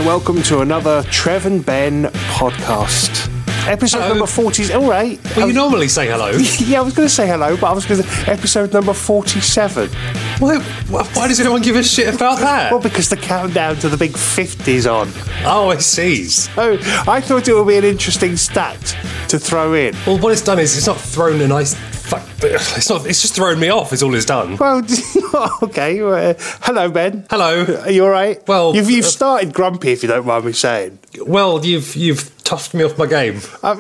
and welcome to another Trev and Ben podcast. Episode number 40. All right. Well, you normally say hello. Yeah, I was going to say hello, but I was going to episode number 47. Why does anyone give a shit about that? Well, because the countdown to the big 50's on. Oh, I see. So I thought it would be an interesting stat to throw in. Well, what it's done is it's not thrown a nice... It's just thrown me off, is all it's done. Well, okay. Hello, Ben. Hello. Are you all right? Well... You've started grumpy, if you don't mind me saying. Well, you've tossed me off my game.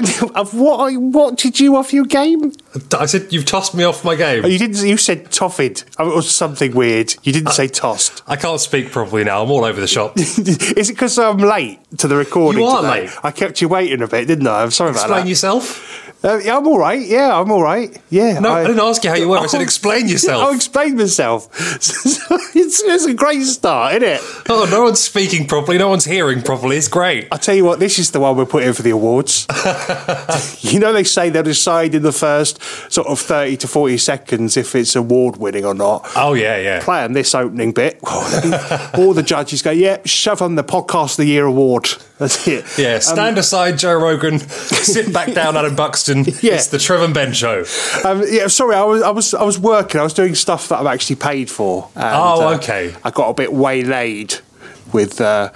What did you off your game? I said you've tossed me off my game. Oh, you didn't. You said toffed. It was something weird. You didn't say tossed. I can't speak properly now. I'm all over the shop. Is it because I'm late to the recording? You are today? late. I kept you waiting a bit, didn't I? I'm sorry about that. Explain yourself. Yeah, I'm all right. Yeah, I'm all right. Yeah. No, I didn't ask you how you were. I said explain yourself. I'll explain myself. It's a great start, isn't it? Oh, no one's speaking properly. No one's hearing properly. It's great. I'll tell you what, this is the one we're putting for the awards. You know, they say they'll decide in the first sort of 30 to 40 seconds if it's award winning or not. Oh, yeah. Playing this opening bit, all the judges go, yeah, shove on the Podcast of the Year award. That's it. Yeah, stand aside, Joe Rogan. Sit back down, Adam Buxton. Yeah. It's the Trev and Ben show. Yeah, sorry, I was working. I was doing stuff that I'm actually paid for. And, okay. I got a bit waylaid with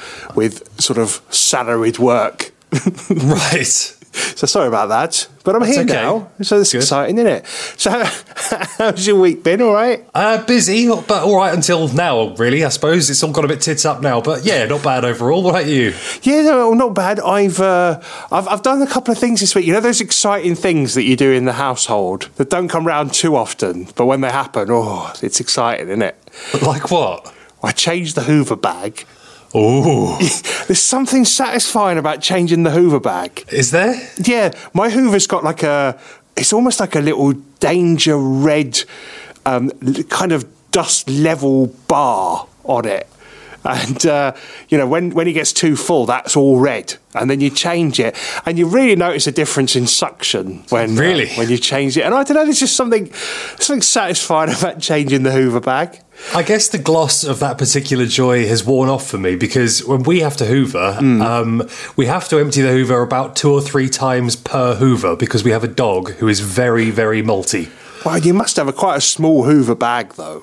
sort of salaried work. Right. So sorry about that, but I'm here okay. now, so it's Good. exciting, isn't it? So how's your week been? All right? Busy, but all right until now, really, I suppose. It's all got a bit tits up now, but yeah, not bad overall. What about you? Yeah, no, not bad. I've done a couple of things this week. You know those exciting things that you do in the household that don't come round too often, but when they happen, it's exciting, isn't it? Like what? I changed the Hoover bag. Oh. There's something satisfying about changing the Hoover bag. Is there? Yeah, my Hoover's got it's almost like a little danger red kind of dust level bar on it. And, when it gets too full, that's all red. And then you change it. And you really notice a difference in suction when you change it. And I don't know, there's just something satisfying about changing the Hoover bag. I guess the gloss of that particular joy has worn off for me because when we have to Hoover, we have to empty the Hoover about 2 or 3 times per Hoover because we have a dog who is very, very multi. Well, you must have quite a small Hoover bag, though.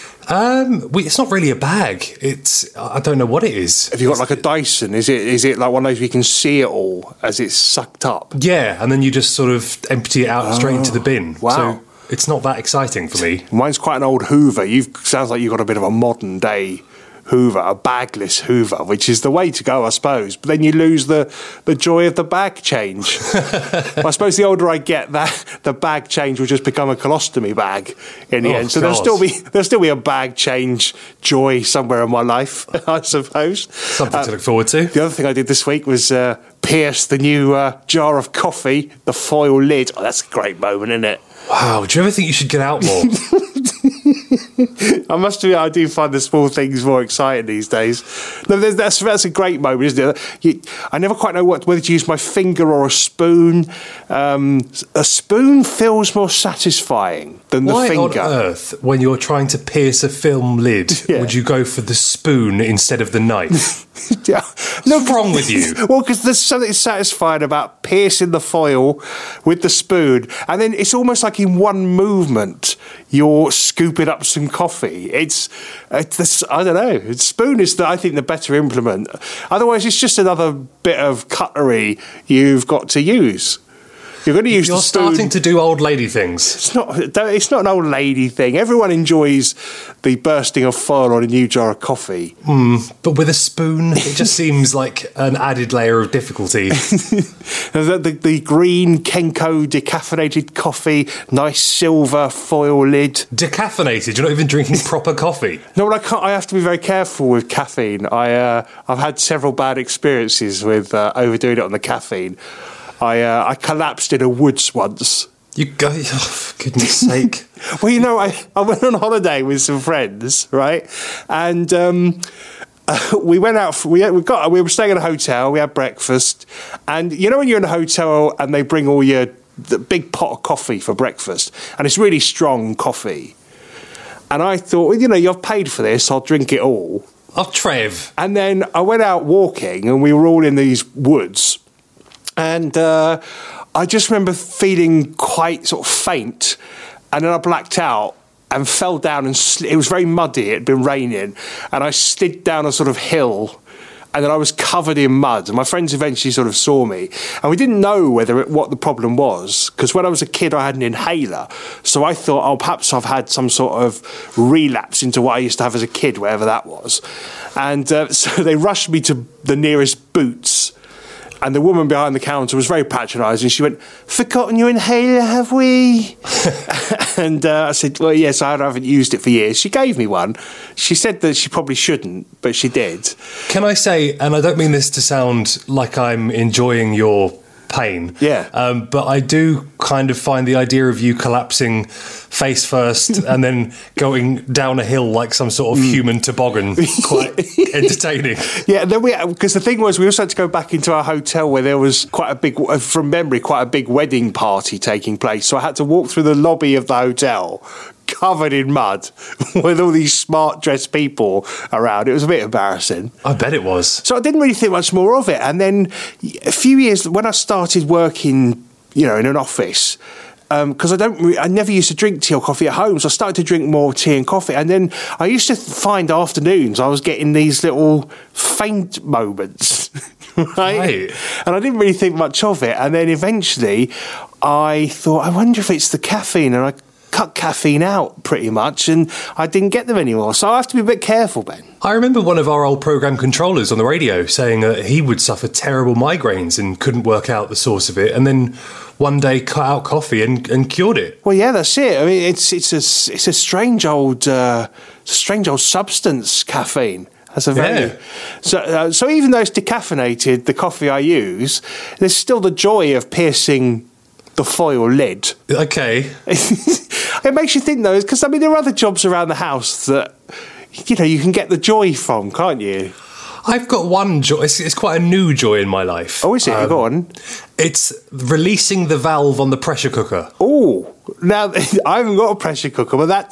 It's not really a bag. I don't know what it is. Have you got like a Dyson? Is it like one of those where you can see it all as it's sucked up? Yeah, and then you just sort of empty it out straight into the bin. Wow. So it's not that exciting for me. Mine's quite an old Hoover. Sounds like you've got a bit of a modern day Hoover, a bagless Hoover, which is the way to go, I suppose. But then you lose the joy of the bag change. I suppose the older I get, the bag change will just become a colostomy bag in the end. So there'll still be a bag change joy somewhere in my life, I suppose. Something to look forward to. The other thing I did this week was pierce the new jar of coffee, the foil lid. Oh, that's a great moment, isn't it? Wow, do you ever think you should get out more? I must admit, I do find the small things more exciting these days. No, that's a great moment, isn't it? I never quite know whether to use my finger or a spoon. A spoon feels more satisfying than the finger. Why on earth, when you're trying to pierce a film lid, would you go for the spoon instead of the knife? Yeah. What's wrong with you? Well, because there's something satisfying about piercing the foil with the spoon, and then it's almost like in one movement you're scooping up some coffee. It's I don't know. Spoon is, I think, the better implement. Otherwise, it's just another bit of cutlery you've got to use. You're going to use the spoon. You're starting to do old lady things. It's not an old lady thing. Everyone enjoys the bursting of foil on a new jar of coffee. But with a spoon, it just seems like an added layer of difficulty. The green Kenko decaffeinated coffee, nice silver foil lid. Decaffeinated? You're not even drinking proper coffee? No, I can't. I have to be very careful with caffeine. I've had several bad experiences with overdoing it on the caffeine. I collapsed in a woods once. You go, for goodness sake. Well, I went on holiday with some friends, right? And we went out. We were staying at a hotel. We had breakfast, and when you're in a hotel and they bring all the big pot of coffee for breakfast, and it's really strong coffee. And I thought, you've paid for this. I'll drink it all. Oh, Trev. And then I went out walking, and we were all in these woods. And I just remember feeling quite sort of faint. And then I blacked out and fell down, and it was very muddy. It had been raining. And I slid down a sort of hill. And then I was covered in mud. And my friends eventually sort of saw me. And we didn't know what the problem was. Because when I was a kid, I had an inhaler. So I thought, oh, perhaps I've had some sort of relapse into what I used to have as a kid, whatever that was. And so they rushed me to the nearest Boots. And the woman behind the counter was very patronising. She went, "Forgotten your inhaler, have we?" And I said, "Well, yes, I haven't used it for years." She gave me one. She said that she probably shouldn't, but she did. Can I say, and I don't mean this to sound like I'm enjoying your pain, but I do kind of find the idea of you collapsing face first and then going down a hill like some sort of human toboggan quite entertaining. Yeah, then because the thing was, we also had to go back into our hotel where there was quite a big, from memory, quite a big wedding party taking place. So I had to walk through the lobby of the hotel covered in mud with all these smart dressed people around. It was a bit embarrassing. I bet it was. So I didn't really think much more of it. And then a few years, when I started working, in an office, because I never used to drink tea or coffee at home, so I started to drink more tea and coffee. And then I used to find afternoons I was getting these little faint moments, right? And I didn't really think much of it. And then eventually I thought, I wonder if it's the caffeine, and I cut caffeine out pretty much, and I didn't get them anymore. So I have to be a bit careful, Ben. I remember one of our old programme controllers on the radio saying that he would suffer terrible migraines and couldn't work out the source of it, and then one day cut out coffee and cured it. Well, yeah, that's it. I mean, it's a strange old substance, caffeine. That's a very so even though it's decaffeinated, the coffee I use, there's still the joy of piercing the foil lid. Okay. It makes you think, though, because there are other jobs around the house that you can get the joy from, can't you? I've got one joy. It's quite a new joy in my life. Oh, is it? Go on. It's releasing the valve on the pressure cooker. Oh, now I haven't got a pressure cooker, but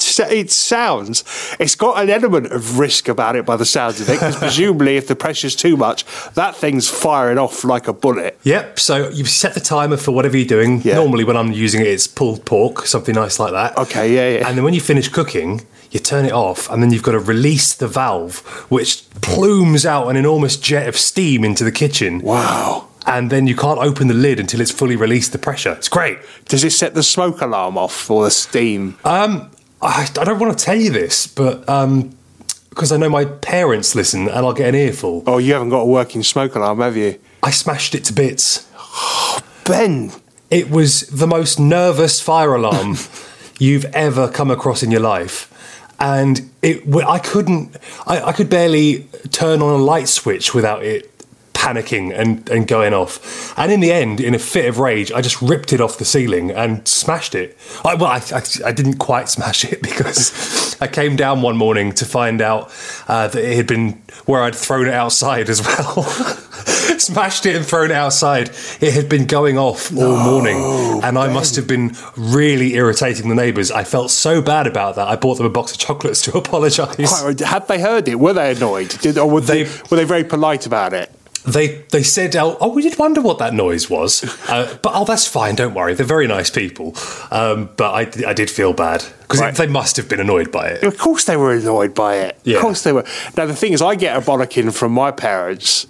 it's got an element of risk about it by the sounds of it, because presumably if the pressure's too much, that thing's firing off like a bullet. Yep, so you set the timer for whatever you're doing. Yeah. Normally when I'm using it, it's pulled pork, something nice like that. Okay, yeah. And then when you finish cooking, you turn it off, and then you've got to release the valve, which plumes out an enormous jet of steam into the kitchen. Wow. And then you can't open the lid until it's fully released the pressure. It's great. Does it set the smoke alarm off or the steam? I don't want to tell you this, but because I know my parents listen and I'll get an earful. Oh, you haven't got a working smoke alarm, have you? I smashed it to bits. Oh, Ben. It was the most nervous fire alarm you've ever come across in your life. And I could barely turn on a light switch without it panicking and going off. And in the end, in a fit of rage, I just ripped it off the ceiling and smashed it. I didn't quite smash it, because I came down one morning to find out that it had been where I'd thrown it outside as well. Smashed it and thrown it outside. It had been going off all morning, and I must have been really irritating the neighbours. I felt so bad about that. I bought them a box of chocolates to apologise. Had they heard it? Were they annoyed? Or were they very polite about it? They said, we did wonder what that noise was. But that's fine, don't worry. They're very nice people. But I did feel bad, because they must have been annoyed by it. Of course they were annoyed by it. Yeah. Of course they were. Now, the thing is, I get a bollocking from my parents.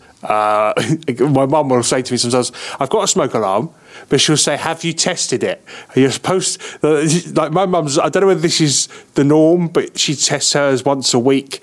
My mum will say to me sometimes, I've got a smoke alarm, but she'll say, have you tested it? You're supposed like my mum's, I don't know whether this is the norm, but she tests hers once a week.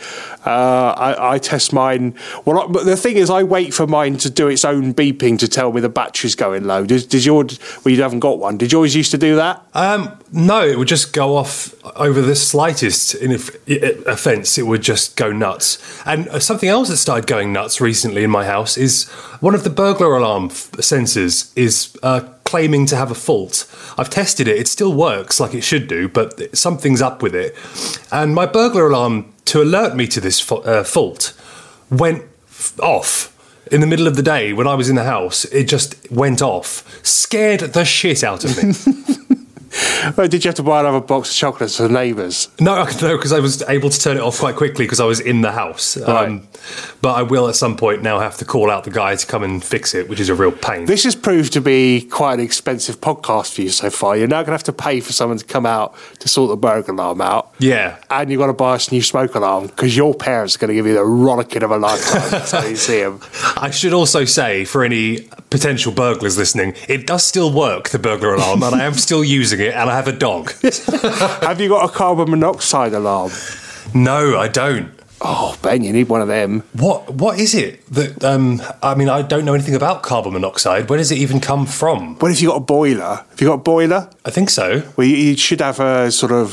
I test mine. Well, but the thing is, I wait for mine to do its own beeping to tell me the battery's going low. Does yours, well, you haven't got one. Did yours used to do that? No, it would just go off over the slightest offence. It would just go nuts. And something else that started going nuts recently in my house is one of the burglar alarm sensors is claiming to have a fault. I've tested it. It still works like it should do, but something's up with it. And my burglar alarm, to alert me to this fault, went off in the middle of the day when I was in the house. It just went off. Scared the shit out of me. Well, did you have to buy another box of chocolates for the neighbours? No, because I was able to turn it off quite quickly because I was in the house. Right. But I will at some point now have to call out the guy to come and fix it, which is a real pain. This has proved to be quite an expensive podcast for you so far. You're now going to have to pay for someone to come out to sort the burglar alarm out. Yeah. And you've got to buy us a new smoke alarm because your parents are going to give you the rollicking of a lifetime until you see them. I should also say, for any potential burglars listening, it does still work, the burglar alarm, and I am still using it, and I have a dog. Have you got a carbon monoxide alarm? No, I don't. Oh, Ben, you need one of them. What is it that? I mean, I don't know anything about carbon monoxide. Where does it even come from? Well, if you've got a boiler, have you got a boiler? I think so. Well, you should have a sort of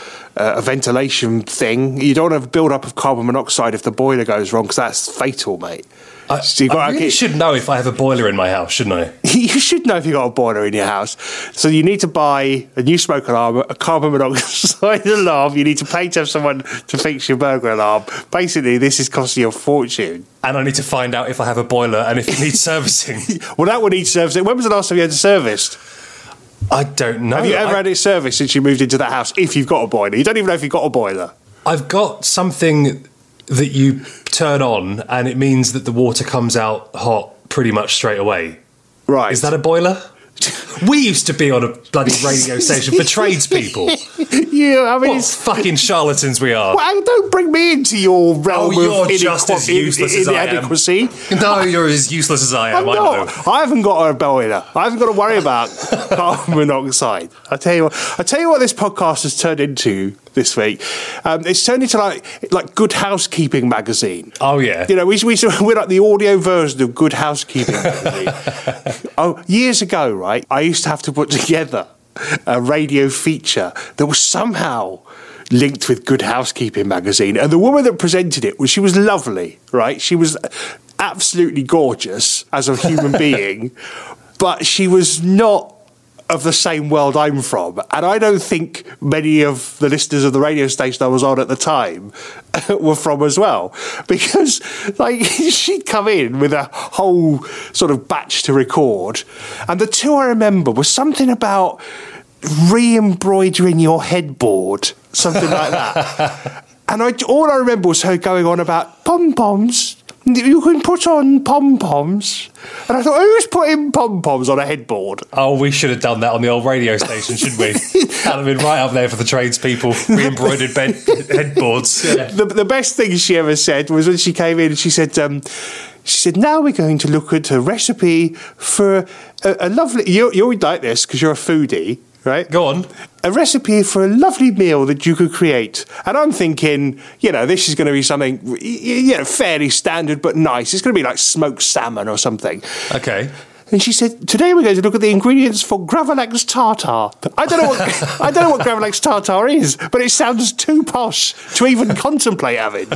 a ventilation thing. You don't want to build up of carbon monoxide if the boiler goes wrong, because that's fatal, mate. So I really should know if I have a boiler in my house, shouldn't I? You should know if you've got a boiler in your house. So you need to buy a new smoke alarm, a carbon monoxide alarm. You need to pay to have someone to fix your burglar alarm. Basically, this is costing you a fortune. And I need to find out if I have a boiler and if it needs servicing. Well, that would need servicing. When was the last time you had it serviced? I don't know. Have you ever had it serviced since you moved into that house, if you've got a boiler? You don't even know if you've got a boiler. I've got something that you turn on and it means that the water comes out hot pretty much straight away. Right. Is that a boiler? We used to be on a bloody radio station for tradespeople. Yeah, I mean, What fucking charlatans we are. well, don't bring me into your realm you're of just as useless as I am. inadequacy. No, you're as useless as I am. I'm I know. not. I haven't got a boiler. I haven't got to worry about carbon monoxide. I tell you what this podcast has turned into this week. It's turned into like Good Housekeeping magazine. Oh yeah. You know, we're like the audio version of Good Housekeeping magazine. Years ago, right, I used to have to put together a radio feature that was somehow linked with Good Housekeeping magazine, and the woman that presented it she was lovely, right? She was absolutely gorgeous as a human being, but she was not of the same world I'm from, and I don't think many of the listeners of the radio station I was on at the time were from as well, because like she'd come in with a whole sort of batch to record, and the two I remember was something about re-embroidering your headboard, something like that. And all I remember was her going on about pom-poms. You can put on pom-poms. And I thought, who's putting pom-poms on a headboard? Oh, we should have done that on the old radio station, shouldn't we? That'd have been right up there for the tradespeople, re-embroidered headboards. Yeah. The best thing she ever said was when she came in and she said, now we're going to look at a recipe for a lovely... You would like this because you're a foodie, right? Go on. A recipe for a lovely meal that you could create. And I'm thinking, this is going to be something, fairly standard but nice. It's going to be like smoked salmon or something. Okay. And she said, today we're going to look at the ingredients for Gravlax tartar. I don't know what Gravlax tartar is, but it sounds too posh to even contemplate having.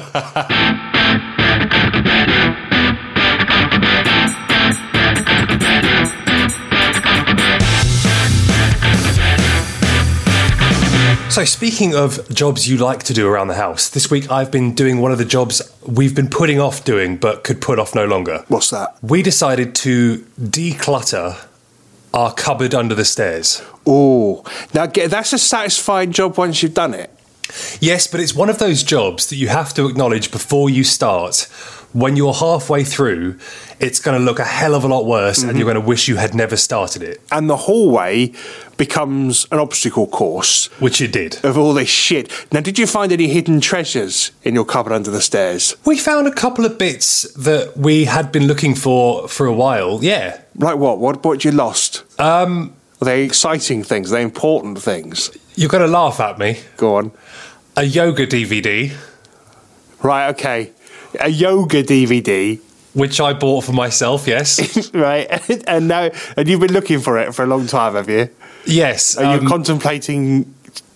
So speaking of jobs you like to do around the house, this week I've been doing one of the jobs we've been putting off doing but could put off no longer. What's that? We decided to declutter our cupboard under the stairs. Oh, now that's a satisfying job once you've done it. Yes, but it's one of those jobs that you have to acknowledge before you start. When you're halfway through, it's going to look a hell of a lot worse and you're going to wish you had never started it. And the hallway becomes an obstacle course. Which it did. Of all this shit. Now, did you find any hidden treasures in your cupboard under the stairs? We found a couple of bits that we had been looking for a while, yeah. Like what? What you lost? Are they exciting things? Are they important things? You're going to laugh at me. Go on. A yoga DVD. Right, okay. A yoga DVD. Which I bought for myself, yes. Right, and you've been looking for it for a long time, have you? Yes. Are you contemplating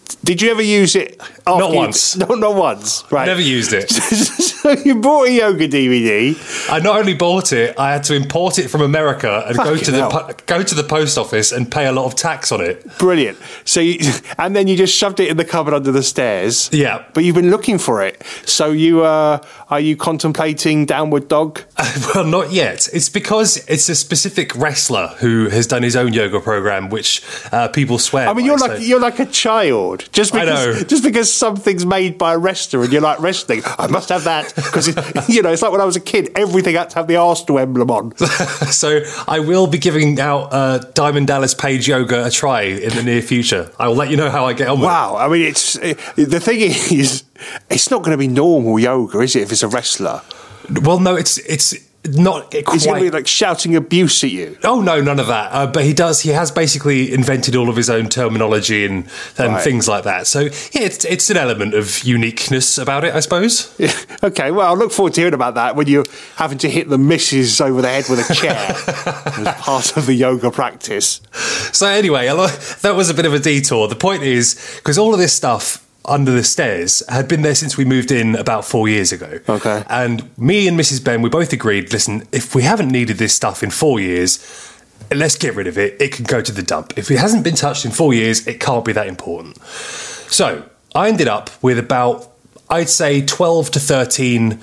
Did you ever use it? Not once. Not once. Right. Never used it. So you bought a yoga DVD. I not only bought it, I had to import it from America and go to the post office and pay a lot of tax on it. Brilliant. And then you just shoved it in the cupboard under the stairs. Yeah. But you've been looking for it. So are you contemplating Downward Dog? Well, not yet. It's because it's a specific wrestler who has done his own yoga program, which people swear. I mean, you're like a child. Just because something's made by a wrestler and you like wrestling, I must have that. Because, it's like when I was a kid, everything had to have the Arsenal emblem on. So I will be giving out Diamond Dallas Page Yoga a try in the near future. I will let you know how I get on with it. Wow. I mean, the thing is, it's not going to be normal yoga, is it, if it's a wrestler? Well, no, it's not quite. He's going to be like shouting abuse at you. Oh no, none of that. But he has basically invented all of his own terminology and things like that. So yeah, it's an element of uniqueness about it, I suppose. Yeah. Okay, well, I look forward to hearing about that when you're having to hit the missus over the head with a chair as part of the yoga practice. So anyway, that was a bit of a detour. The point is, because all of this stuff under the stairs had been there since we moved in about 4 years ago. Okay. And me and Mrs. Ben, we both agreed, listen, if we haven't needed this stuff in 4 years, let's get rid of it. It can go to the dump. If it hasn't been touched in 4 years, it can't be that important. So I ended up with about, I'd say, 12 to 13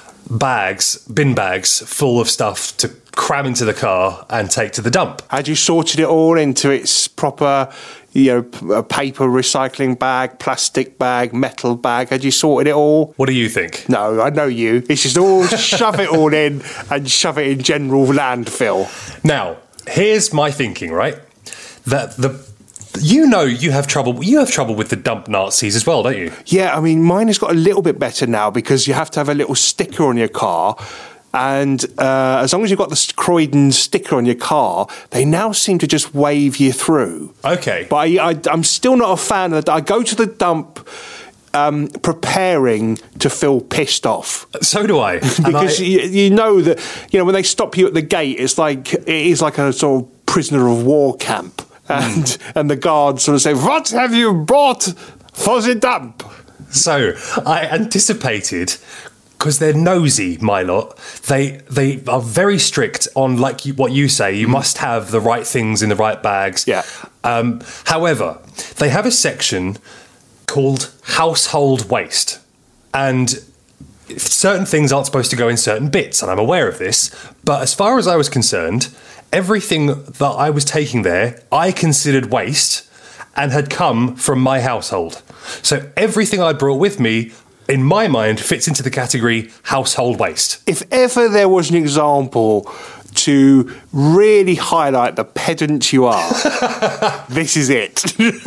bin bags full of stuff to cram into the car and take to the dump. Had you sorted it all into its proper, a paper recycling bag, plastic bag, metal bag? Had you sorted it all? What do you think? No, I know you. It's just all shove it all in and shove it in general landfill. Now, here's my thinking, right? That you have trouble with the dump Nazis as well, don't you? Yeah, I mean, mine has got a little bit better now because you have to have a little sticker on your car. And as long as you've got the Croydon sticker on your car, they now seem to just wave you through. Okay. But I'm still not a fan of that. I go to the dump preparing to feel pissed off. So do I. Because you know that, when they stop you at the gate, it is like a sort of prisoner of war camp. And the guards sort of say, "What have you brought for the dump?" So I anticipated, because they're nosy, my lot. They are very strict on, like what you say, you must have the right things in the right bags. Yeah. However, they have a section called household waste. And certain things aren't supposed to go in certain bits, and I'm aware of this. But as far as I was concerned, everything that I was taking there, I considered waste and had come from my household. So everything I brought with me, in my mind, fits into the category household waste. If ever there was an example to really highlight the pedant you are, this is it.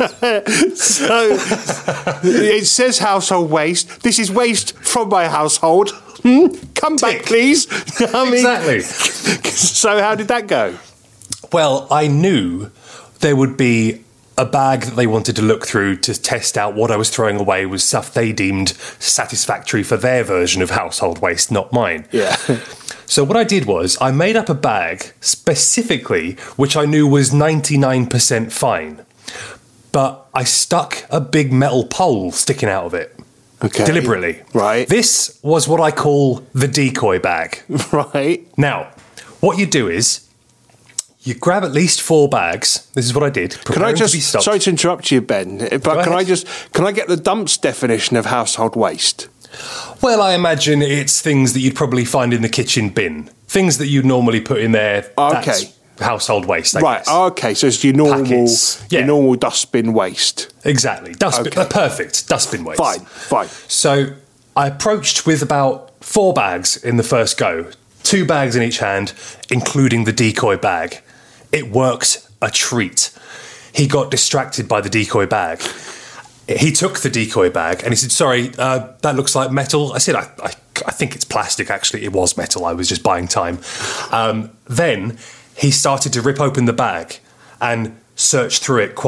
So it says household waste. This is waste from my household. Come back, please. Exactly. So how did that go? Well, I knew there would be a bag that they wanted to look through to test out what I was throwing away was stuff they deemed satisfactory for their version of household waste, not mine. Yeah. So what I did was I made up a bag specifically which I knew was 99% fine, but I stuck a big metal pole sticking out of it. Okay. Deliberately. Right. This was what I call the decoy bag. Right. Now, what you do is you grab at least 4 bags. This is what I did. Can I just, sorry to interrupt you, Ben, but can I get the dumps definition of household waste? Well, I imagine it's things that you'd probably find in the kitchen bin. Things that you'd normally put in there. Okay. That's household waste, I guess. Okay, so it's your normal, Packets. Yeah. your normal dustbin waste. Exactly. Dustbin. Okay. Perfect. Dustbin waste. Fine. So I approached with about 4 bags in the first go. 2 bags in each hand, including the decoy bag. It worked a treat. He got distracted by the decoy bag. He took the decoy bag and he said, "Sorry, that looks like metal." I said, I think it's plastic, actually. It was metal. I was just buying time. Then he started to rip open the bag and search through it quite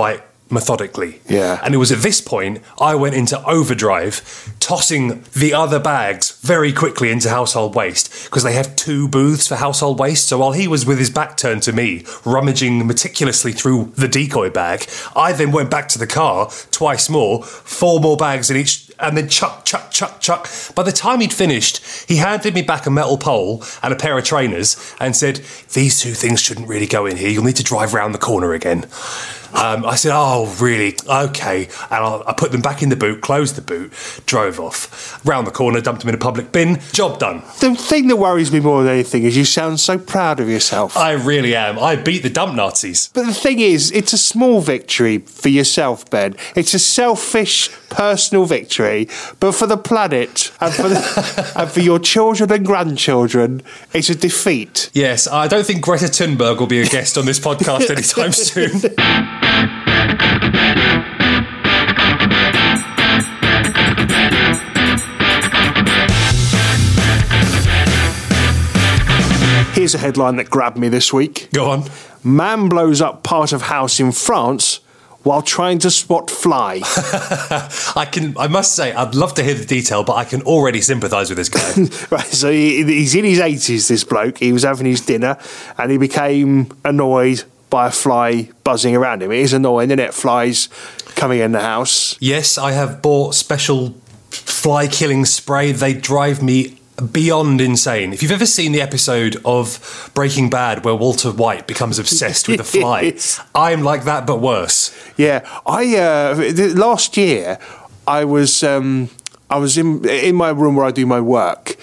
methodically. Yeah. And it was at this point I went into overdrive, tossing the other bags very quickly into household waste, because they have 2 booths for household waste. So while he was with his back turned to me, rummaging meticulously through the decoy bag, I then went back to the car twice more, 4 more bags in each, and then chuck. By the time he'd finished, he handed me back a metal pole and a pair of trainers and said, "These 2 things shouldn't really go in here. You'll need to drive round the corner again." I said, "Oh, really? Okay." And I put them back in the boot, closed the boot, drove off. Round the corner, dumped them in a public bin. Job done. The thing that worries me more than anything is you sound so proud of yourself. I really am. I beat the dump Nazis. But the thing is, it's a small victory for yourself, Ben. It's a selfish, personal victory. But for the planet and and for your children and grandchildren, it's a defeat. Yes, I don't think Greta Thunberg will be a guest on this podcast anytime soon. Here's a headline that grabbed me this week. Go on. Man blows up part of house in France while trying to spot fly. I must say, I'd love to hear the detail, but I can already sympathise with this guy. Right, so he's in his 80s, this bloke. He was having his dinner and he became annoyed by a fly buzzing around him. It is annoying, isn't it? Flies coming in the house. Yes, I have bought special fly-killing spray. They drive me beyond insane. If you've ever seen the episode of Breaking Bad where Walter White becomes obsessed with the fly, I'm like that, but worse. Yeah, last year I was in my room where I do my work,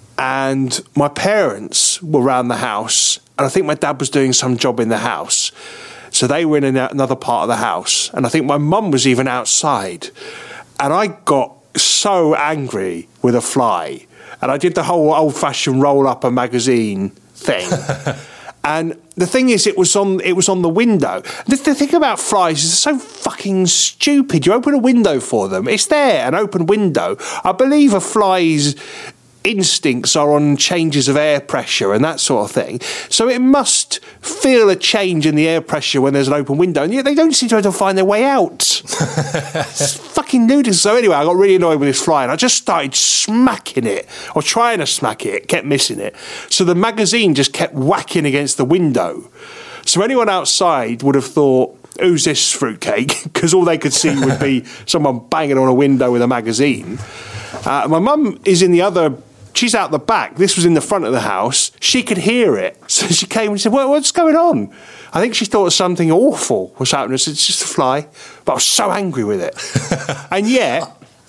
and my parents were around the house, and I think my dad was doing some job in the house, so they were in another part of the house, and I think my mum was even outside, and I got so angry with a fly. And I did the whole old-fashioned roll-up a magazine thing. And the thing is, it was on the window. The thing about flies is they're so fucking stupid. You open a window for them. It's there, an open window. I believe a fly's instincts are on changes of air pressure and that sort of thing. So it must feel a change in the air pressure when there's an open window, and yet they don't seem to be able to find their way out. It's fucking ludicrous. So anyway, I got really annoyed with this fly, and I just started smacking it, or trying to smack it, kept missing it. So the magazine just kept whacking against the window. So anyone outside would have thought, who's this fruitcake? Because all they could see would be someone banging on a window with a magazine. My mum is in the other... She's out the back. This was in the front of the house. She could hear it. So she came and said, what's going on? I think she thought something awful was happening. I said, it's just a fly. But I was so angry with it. And yet,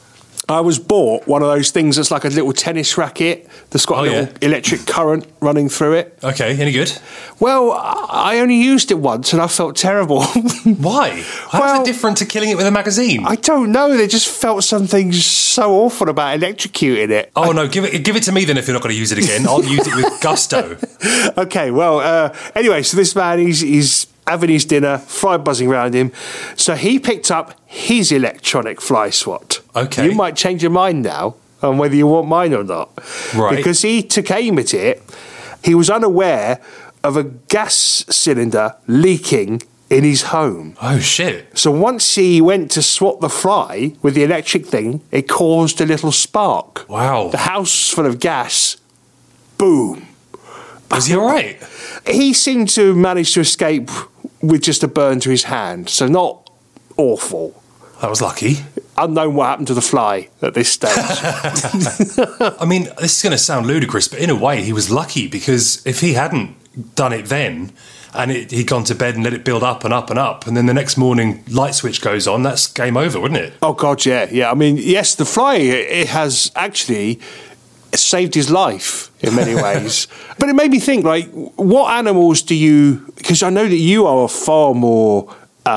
I was bought one of those things that's like a little tennis racket that's got a little electric current running through it. Okay, any good? Well, I only used it once and I felt terrible. Why? How's it different to killing it with a magazine? I don't know. They just felt something so awful about electrocuting it. Oh, no, give it to me then if you're not going to use it again. I'll use it with gusto. Okay, well, anyway, so this man, he's having his dinner, fly buzzing around him. So he picked up his electronic fly swat. Okay. You might change your mind now on whether you want mine or not. Right. Because he took aim at it. He was unaware of a gas cylinder leaking in his home. Oh, shit. So once he went to swat the fly with the electric thing, it caused a little spark. Wow. The house full of gas, boom. Was he all right? He seemed to manage to escape with just a burn to his hand, so not awful. That was lucky. Unknown what happened to the fly at this stage. I mean, this is going to sound ludicrous, but in a way he was lucky, because if he hadn't done it then and he'd gone to bed and let it build up and up and up, and then the next morning light switch goes on, that's game over, wouldn't it? Oh, God, yeah. I mean, yes, the fly, it has actually saved his life in many ways. But it made me think, like, what animals do you... Because I know that you are far more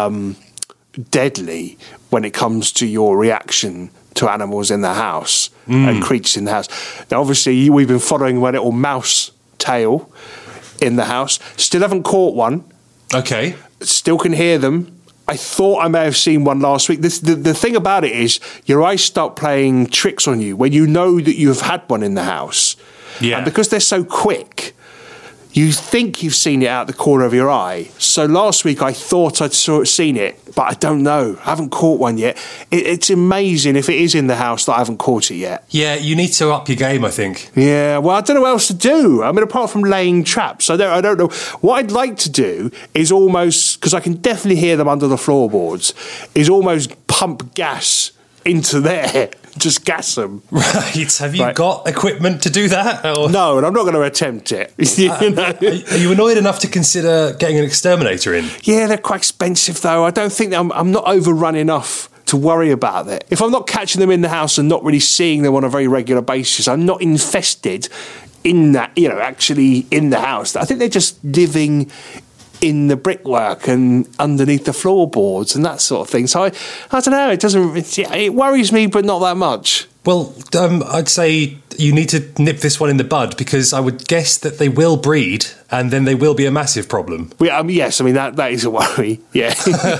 deadly when it comes to your reaction to animals in the house and creatures in the house. Now, obviously, we've been following my little mouse tail in the house. Still haven't caught one. Okay. Still can hear them. I thought I may have seen one last week. The thing about it is your eyes start playing tricks on you when you know that you've had one in the house. Yeah. And because they're so quick, you think you've seen it out the corner of your eye. So last week I thought I'd seen it, but I don't know. I haven't caught one yet. It's amazing if it is in the house that I haven't caught it yet. Yeah, you need to up your game, I think. Yeah, well, I don't know what else to do. I mean, apart from laying traps, I don't know. What I'd like to do is almost, because I can definitely hear them under the floorboards, is almost pump gas into there. Just gas them. Right. Have you got equipment to do that? Or? No, and I'm not going to attempt it. You know? Are you annoyed enough to consider getting an exterminator in? Yeah, they're quite expensive, though. I don't think I'm not overrun enough to worry about it. If I'm not catching them in the house and not really seeing them on a very regular basis, I'm not infested in that, actually in the house. I think they're just living in the brickwork and underneath the floorboards and that sort of thing. So I don't know. It worries me, but not that much. Well, I'd say you need to nip this one in the bud, because I would guess that they will breed and then they will be a massive problem. Yes, I mean, that is a worry, yeah.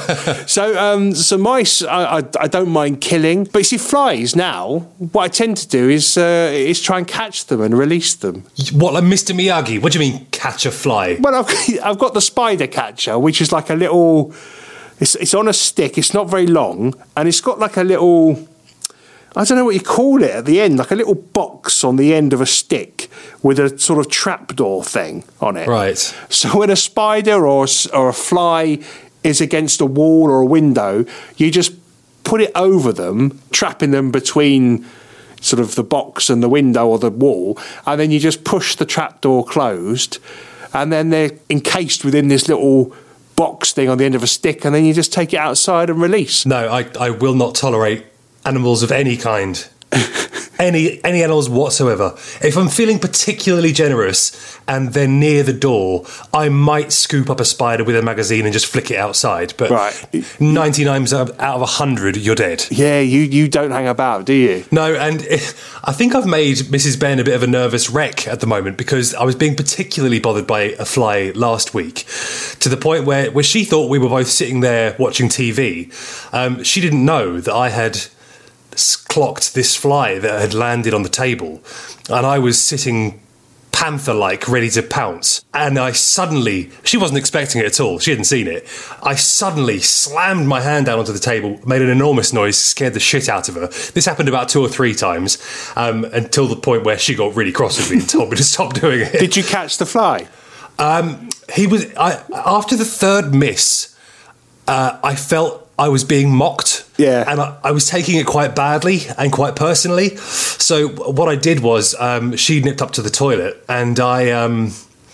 So mice, I don't mind killing. But you see, flies now, what I tend to do is try and catch them and release them. What, like Mr. Miyagi? What do you mean, catch a fly? Well, I've got the spider catcher, which is like a little... It's on a stick, it's not very long, and it's got like a little... I don't know what you call it at the end, like a little box on the end of a stick with a sort of trapdoor thing on it. Right. So when a spider or a fly is against a wall or a window, you just put it over them, trapping them between sort of the box and the window or the wall, and then you just push the trapdoor closed, and then they're encased within this little box thing on the end of a stick, and then you just take it outside and release. No, I will not tolerate animals of any kind. any animals whatsoever. If I'm feeling particularly generous and they're near the door, I might scoop up a spider with a magazine and just flick it outside. But 99 out of 100, you're dead. Yeah, you don't hang about, do you? No, and I think I've made Mrs. Ben a bit of a nervous wreck at the moment, because I was being particularly bothered by a fly last week, to the point where she thought we were both sitting there watching TV. She didn't know that I had clocked this fly that had landed on the table, and I was sitting panther-like ready to pounce, and she wasn't expecting it at all, she hadn't seen it, I suddenly slammed my hand down onto the table, made an enormous noise, scared the shit out of her. This happened about 2 or 3 times, until the point where she got really cross with me and told me to stop doing it. Did you catch the fly? After the third miss, I felt I was being mocked. Yeah. And I was taking it quite badly and quite personally. So what I did was, she nipped up to the toilet, and I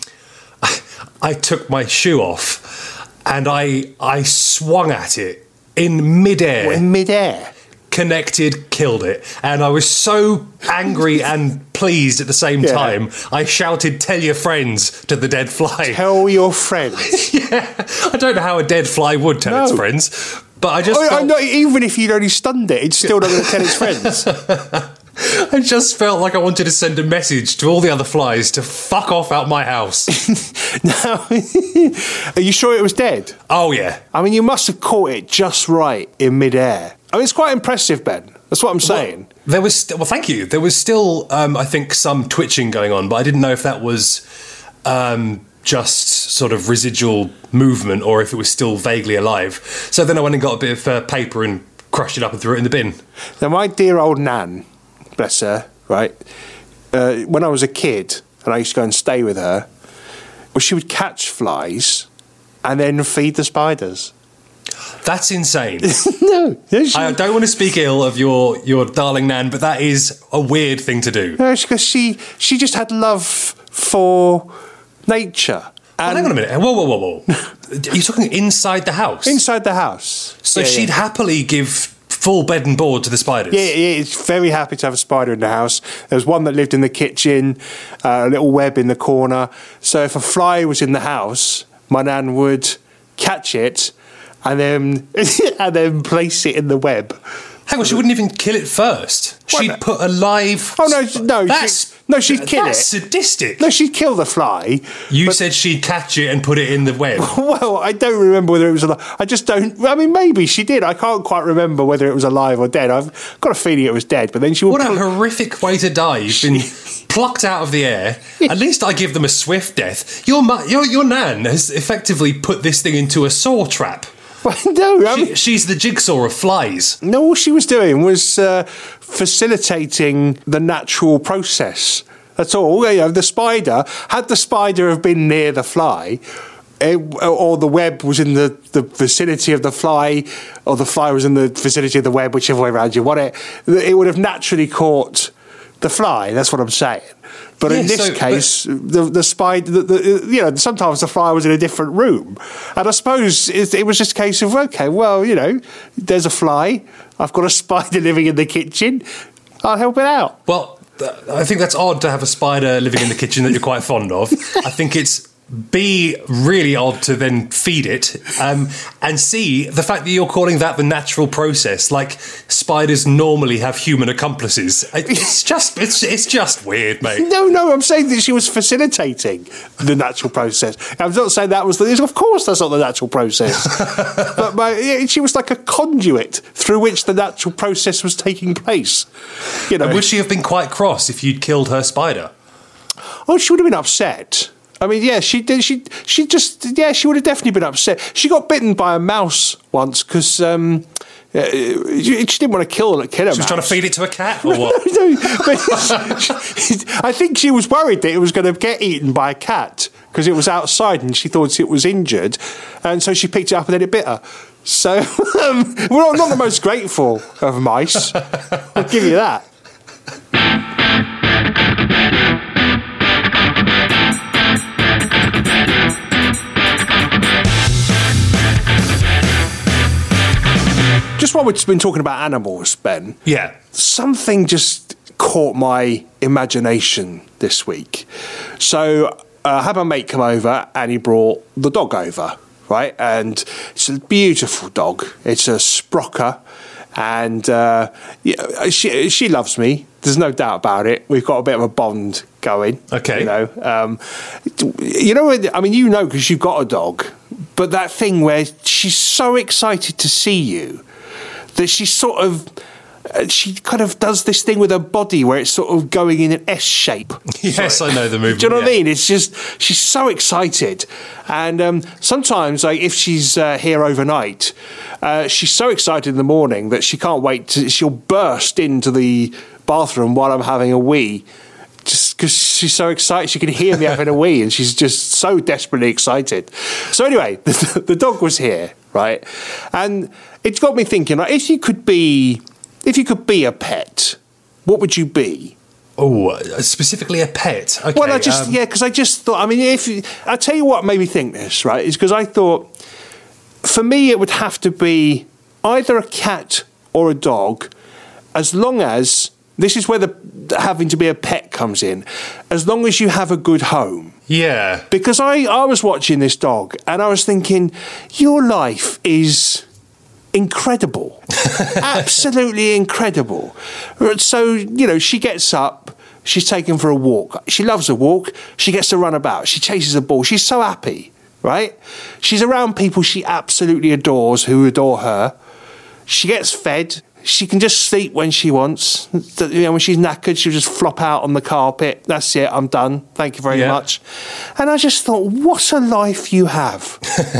took my shoe off and I swung at it in midair. In midair? Connected, killed it. And I was so angry and pleased at the same time. I shouted, "Tell your friends," to the dead fly. Tell your friends? Yeah. I don't know how a dead fly would tell its friends, but I just even if you'd only stunned it, it's still not going to tell its friends. I just felt like I wanted to send a message to all the other flies to fuck off out my house. Now, are you sure it was dead? Oh, yeah. I mean, you must have caught it just right in midair. I mean, it's quite impressive, Ben. That's what I'm saying. Well, thank you. There was still, I think, some twitching going on, but I didn't know if that was just sort of residual movement or if it was still vaguely alive. So then I went and got a bit of paper and crushed it up and threw it in the bin. Now, my dear old Nan, bless her, right, when I was a kid and I used to go and stay with her, well, she would catch flies and then feed the spiders. That's insane. No. I don't want to speak ill of your darling Nan, but that is a weird thing to do. No, because she just had love for nature. Well, hang on a minute. Whoa. Are you talking inside the house? Inside the house. So she'd happily give full bed and board to the spiders? Yeah, it's very happy to have a spider in the house. There was one that lived in the kitchen, a little web in the corner. So if a fly was in the house, my Nan would catch it and then place it in the web. Hang on, she wouldn't even kill it first. She'd put a live... Oh, no. No, she'd kill That's it. sadistic. No, she'd kill the fly. You said she'd catch it and put it in the web. Well, I don't remember whether it was alive. I just don't. I mean, maybe she did. I can't quite remember whether it was alive or dead. I've got a feeling it was dead. But then she would. What a horrific way to die! You've been plucked out of the air. At least I give them a swift death. Your nan has effectively put this thing into a saw trap. No, She's the jigsaw of flies. No, all she was doing was facilitating the natural process. That's all. The spider, had the spider have been near the fly, or the web was in the vicinity of the fly, or the fly was in the vicinity of the web, whichever way around you want it would have naturally caught the fly. That's what I'm saying. But in this case, the spider, sometimes the fly was in a different room. And I suppose it was just a case of, okay, well, there's a fly. I've got a spider living in the kitchen. I'll help it out. Well, I think that's odd to have a spider living in the kitchen that you're quite fond of. I think it's B, really odd to then feed it, and C, the fact that you're calling that the natural process, like spiders normally have human accomplices. It's just weird, mate. No, I'm saying that she was facilitating the natural process. I'm not saying that was of course that's not the natural process. But she was like a conduit through which the natural process was taking place. And would she have been quite cross if you'd killed her spider? Oh, she would have been upset. I mean, yeah, she did. She would have definitely been upset. She got bitten by a mouse once because she didn't want to kill a mouse. She was trying to feed it to a cat, or what? No, I think she was worried that it was going to get eaten by a cat because it was outside and she thought it was injured, and so she picked it up and then it bit her. So we're not the most grateful of mice. I'll give you that. Just while we've been talking about animals, Ben. Yeah. Something just caught my imagination this week. So I had my mate come over and he brought the dog over, right? And it's a beautiful dog. It's a Sprocker. And she loves me. There's no doubt about it. We've got a bit of a bond going. Okay. Because you've got a dog. But that thing where she's so excited to see you that she kind of does this thing with her body where it's sort of going in an S shape. Yes, I know the movement. Do you know what I mean? It's just, she's so excited. And sometimes, like, if she's here overnight, she's so excited in the morning that she can't wait she'll burst into the bathroom while I'm having a wee. Just because she's so excited, she can hear me having a wee, and she's just so desperately excited. So anyway, the dog was here, right? And it's got me thinking, like, if you could be a pet, what would you be? Oh, specifically a pet. Okay. Well, because I just thought. I mean, I tell you what made me think this, right? Is because I thought, for me, it would have to be either a cat or a dog, as long as. This is where the having to be a pet comes in. As long as you have a good home. Yeah. Because I was watching this dog and I was thinking, your life is incredible. Absolutely incredible. So, she gets up, she's taken for a walk. She loves a walk. She gets to run about. She chases a ball. She's so happy, right? She's around people she absolutely adores, who adore her. She gets fed. She can just sleep when she wants. When she's knackered, she'll just flop out on the carpet. That's it, I'm done. Thank you very much. And I just thought, what a life you have.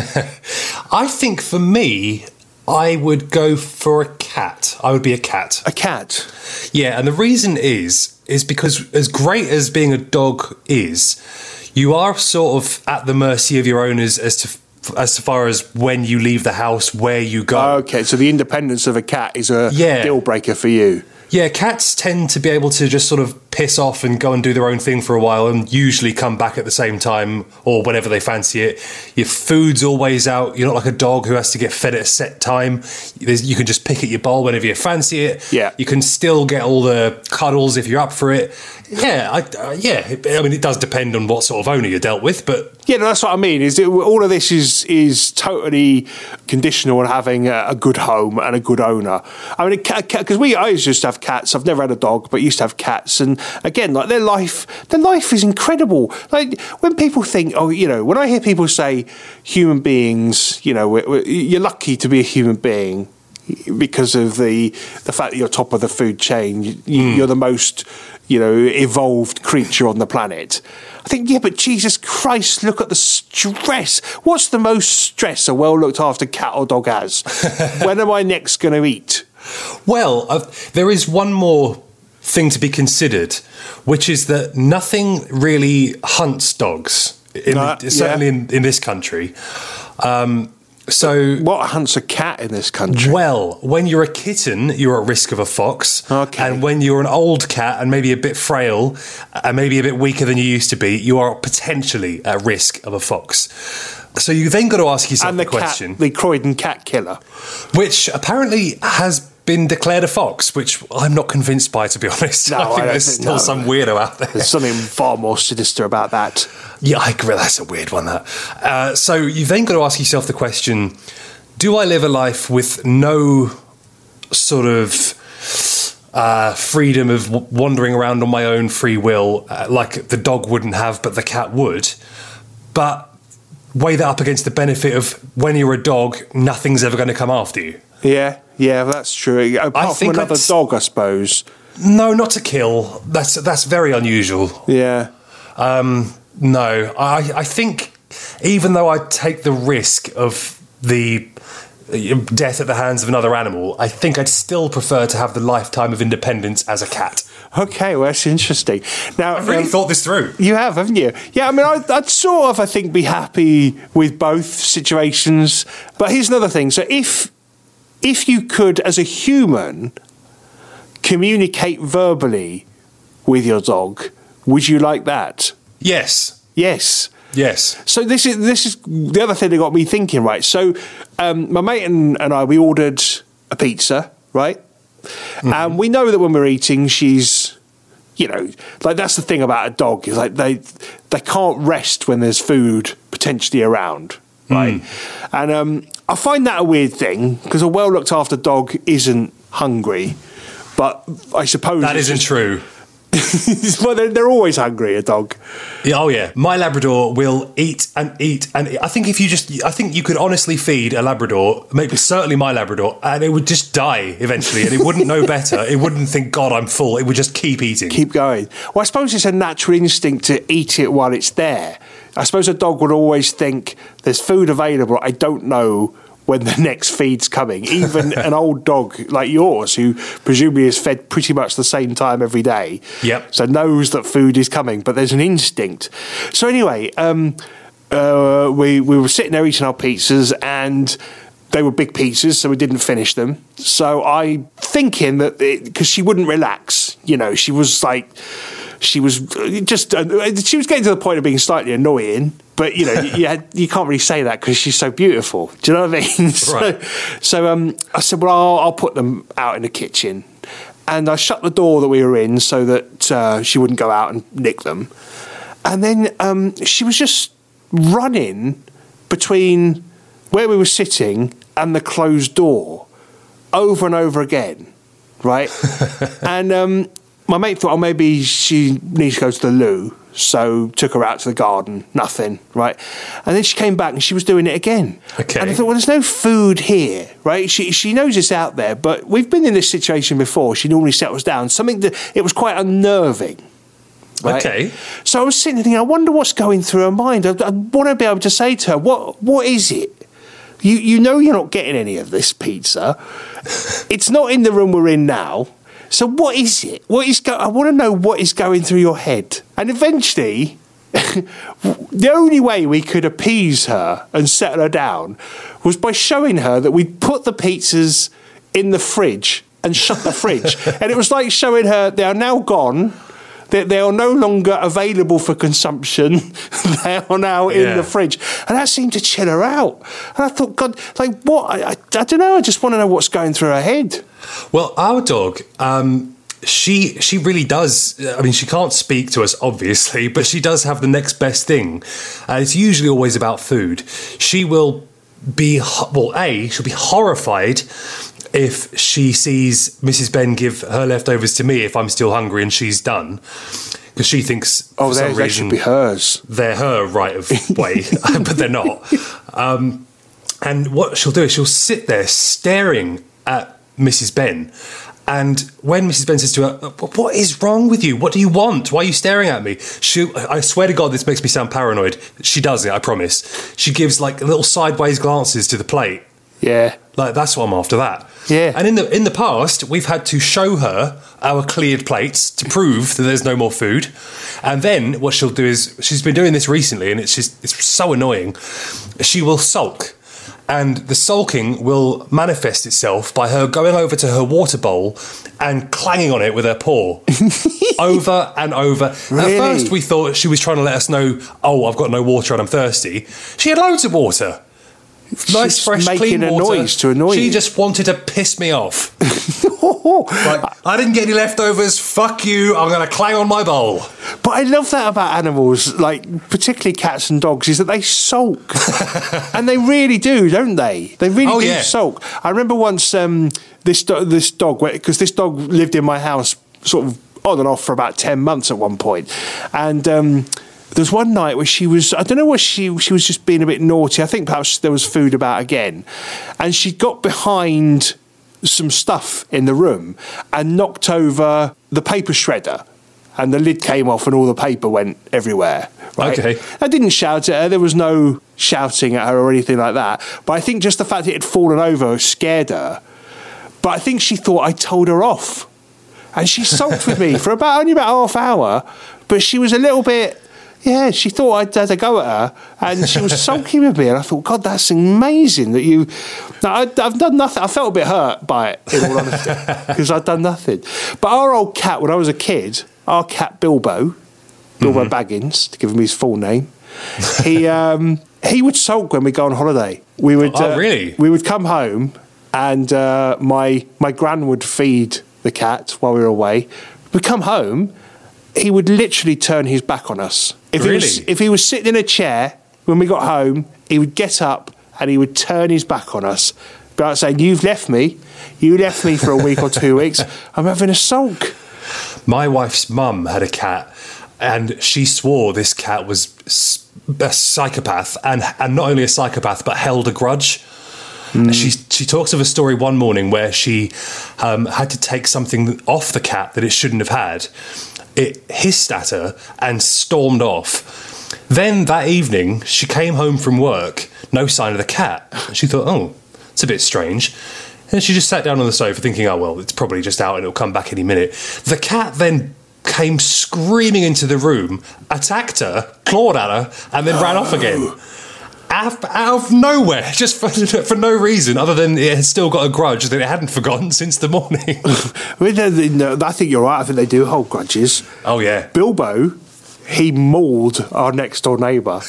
I think for me, I would go for a cat. I would be a cat. A cat? Yeah, and the reason is because as great as being a dog is, you are sort of at the mercy of your owners as far as when you leave the house, where you go. Okay, so the independence of a cat is a deal breaker for you. Yeah, cats tend to be able to just sort of piss off and go and do their own thing for a while and usually come back at the same time or whenever they fancy it. Your food's always out. You're not like a dog who has to get fed at a set time. You can just pick at your bowl whenever you fancy it. Yeah. You can still get all the cuddles if you're up for it. Yeah, I mean, it does depend on what sort of owner you're dealt with, but... Yeah, no, that's what I mean. All of this is totally conditional on having a good home and a good owner. I mean, because I used to have cats. I've never had a dog, but used to have cats. And again, like their life is incredible. Like when people think, oh, you know, when I hear people say human beings, you know, you're lucky to be a human being because of the fact that you're top of the food chain, you're the most, you know, evolved creature on the planet. I think, yeah, but Jesus Christ, look at the stress. What's the most stress a well-looked-after cat or dog has? When am I next going to eat? Well, there is one more thing to be considered, which is that nothing really hunts dogs, certainly in this country. So what hunts a cat in this country? Well, when you're a kitten, you're at risk of a fox. Okay. And when you're an old cat and maybe a bit frail and maybe a bit weaker than you used to be, you are potentially at risk of a fox. So you then got to ask yourself the question. The Croydon cat killer. Which apparently has been declared a fox, which I'm not convinced by, to be honest. No, I think there's still some weirdo out there. There's something far more sinister about that. Yeah, I agree. That's a weird one, that. So you've then got to ask yourself the question, do I live a life with no sort of freedom of wandering around on my own free will, like the dog wouldn't have, but the cat would, but weigh that up against the benefit of when you're a dog, nothing's ever going to come after you? Yeah, that's true. Apart from another dog, I suppose. No, not to kill. That's very unusual. Yeah. No, I think even though I take the risk of the death at the hands of another animal, I think I'd still prefer to have the lifetime of independence as a cat. Okay, well, that's interesting. Now, I've really thought this through. You have, haven't you? Yeah, I mean, I'd sort of, I think, be happy with both situations. But here's another thing. So if you could, as a human, communicate verbally with your dog, would you like that? Yes. Yes. Yes. So this is the other thing that got me thinking, right? So my mate and I, we ordered a pizza, right? Mm-hmm. And we know that when we're eating, she's, you know, like that's the thing about a dog is like they can't rest when there's food potentially around, right? And I find that a weird thing because a well looked after dog isn't hungry, but I suppose that isn't true. Well, they're always hungry, a dog. Yeah, oh yeah, my Labrador will eat and eat and eat. I think I think you could honestly feed a Labrador, maybe certainly my Labrador, and it would just die eventually, and it wouldn't know better. It wouldn't think, God, I'm full. It would just keep eating, keep going. Well, I suppose it's a natural instinct to eat it while it's there. I suppose a dog would always think there's food available. I don't know when the next feed's coming. Even an old dog like yours, who presumably is fed pretty much the same time every day, so knows that food is coming, but there's an instinct. So anyway, we were sitting there eating our pizzas, and they were big pizzas, so we didn't finish them. So I thinking that because she wouldn't relax, you know, she was getting to the point of being slightly annoying. But, you know, you can't really say that because she's so beautiful. Do you know what I mean? Right. So I said, well, I'll put them out in the kitchen. And I shut the door that we were in so that she wouldn't go out and nick them. And then she was just running between where we were sitting and the closed door over and over again, right? And my mate thought, oh, maybe she needs to go to the loo. So took her out to the garden, nothing, right? And then she came back and she was doing it again. Okay. And I thought, well, there's no food here, right? She knows it's out there, but we've been in this situation before. She normally settles down. It was quite unnerving. Right? Okay. So I was sitting there thinking, I wonder what's going through her mind. I want to be able to say to her, what is it? You know you're not getting any of this pizza. It's not in the room we're in now. So what is it? I want to know what is going through your head. And eventually, the only way we could appease her and settle her down was by showing her that we'd put the pizzas in the fridge and shut the fridge. And it was like showing her they are now gone. They are no longer available for consumption. They are now in the fridge. And that seemed to chill her out. And I thought, God, like what? I don't know. I just want to know what's going through her head. Well, our dog, she really does. I mean, she can't speak to us, obviously, but she does have the next best thing. And it's usually always about food. She will be, she'll be horrified if she sees Mrs. Ben give her leftovers to me if I'm still hungry and she's done. Because she thinks, for some they reason, should be hers. They're her right of way, but they're not. And what she'll do is she'll sit there staring at Mrs. Ben. And when Mrs. Ben says to her, "What is wrong with you? What do you want? Why are you staring at me?" I swear to God, this makes me sound paranoid. She does it, I promise. She gives like little sideways glances to the plate. Yeah. Like, that's what I'm after that. Yeah. And in the past, we've had to show her our cleared plates to prove that there's no more food. And then what she'll do is, she's been doing this recently, and it's so annoying. She will sulk. And the sulking will manifest itself by her going over to her water bowl and clanging on it with her paw over and over. Really? At first, we thought she was trying to let us know, oh, I've got no water and I'm thirsty. She had loads of water. Nice, She's fresh, making clean a water. noise to annoy She you. just wanted to piss me off. Like, I didn't get any leftovers. Fuck you. I'm going to clang on my bowl. But I love that about animals, like particularly cats and dogs, is that they sulk. And they really do, don't they? They really do sulk. I remember once this dog, because this dog lived in my house sort of on and off for about 10 months at one point. And there was one night where she was, I don't know, what she was just being a bit naughty. I think perhaps there was food about again. And she got behind some stuff in the room and knocked over the paper shredder. And the lid came off and all the paper went everywhere. Right? Okay. I didn't shout at her. There was no shouting at her or anything like that. But I think just the fact that it had fallen over scared her. But I think she thought I told her off. And she sulked with me for only about half hour. But she was a little bit... Yeah, she thought I'd had a go at her, and she was sulking with me, and I thought, God, that's amazing that you... Now, I've done nothing. I felt a bit hurt by it, in all honesty, because I'd done nothing. But our old cat, when I was a kid, our cat Bilbo Baggins, to give him his full name, he would sulk when we go on holiday. We would, really? We would come home, and my gran would feed the cat while we were away. We'd come home... He would literally turn his back on us. If he was sitting in a chair when we got home, he would get up and he would turn his back on us. But I'd say, you left me for a week or 2 weeks. I'm having a sulk. My wife's mum had a cat, and she swore this cat was a psychopath, and not only a psychopath, but held a grudge. She talks of a story one morning where she had to take something off the cat that it shouldn't have had. It hissed at her and stormed off. Then that evening, she came home from work, no sign of the cat. She thought, oh, it's a bit strange. And she just sat down on the sofa thinking, oh, well, it's probably just out and it'll come back any minute. The cat then came screaming into the room, attacked her, clawed at her, and then ran off again. Out of nowhere, just for no reason other than it had still got a grudge that it hadn't forgotten since the morning. I think you're right. I think they do hold grudges. Oh, yeah. Bilbo, he mauled our next door neighbour.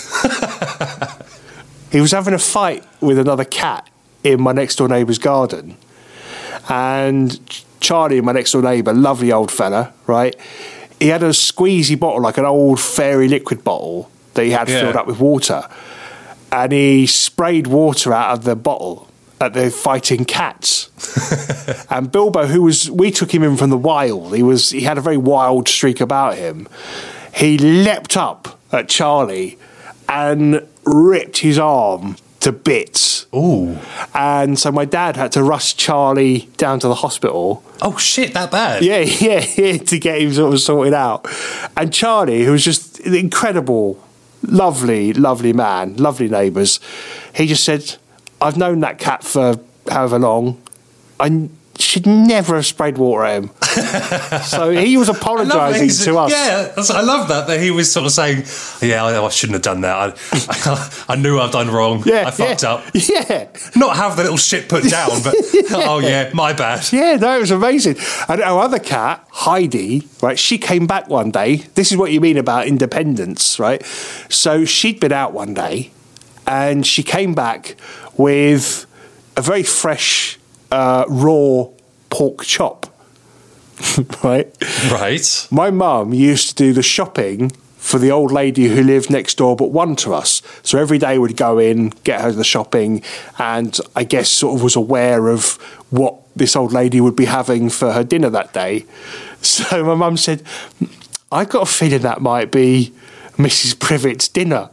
He was having a fight with another cat in my next door neighbour's garden. And Charlie, my next door neighbour, lovely old fella, right? He had a squeezy bottle, like an old fairy liquid bottle that he had filled up with water. And he sprayed water out of the bottle at the fighting cats. And Bilbo, we took him in from the wild. He had a very wild streak about him. He leapt up at Charlie and ripped his arm to bits. Ooh. And so my dad had to rush Charlie down to the hospital. Oh, shit, that bad? Yeah, to get him sort of sorted out. And Charlie, who was just an incredible... lovely man, lovely neighbours. He just said, I've known that cat for however long. I should never have sprayed water at him. So he was apologising to us. Yeah, I love that he was sort of saying, yeah, I shouldn't have done that. I knew I've done wrong. Yeah, I fucked up. Yeah. Not have the little shit put down, but oh yeah, my bad. Yeah, no, it was amazing. And our other cat, Heidi, right, she came back one day. This is what you mean about independence, right? So she'd been out one day and she came back with a very fresh raw pork chop. Right? My mum used to do the shopping for the old lady who lived next door but one to us. So every day we'd go in, get her the shopping, and I guess sort of was aware of what this old lady would be having for her dinner that day. So my mum said, I got a feeling that might be Mrs. Privet's dinner.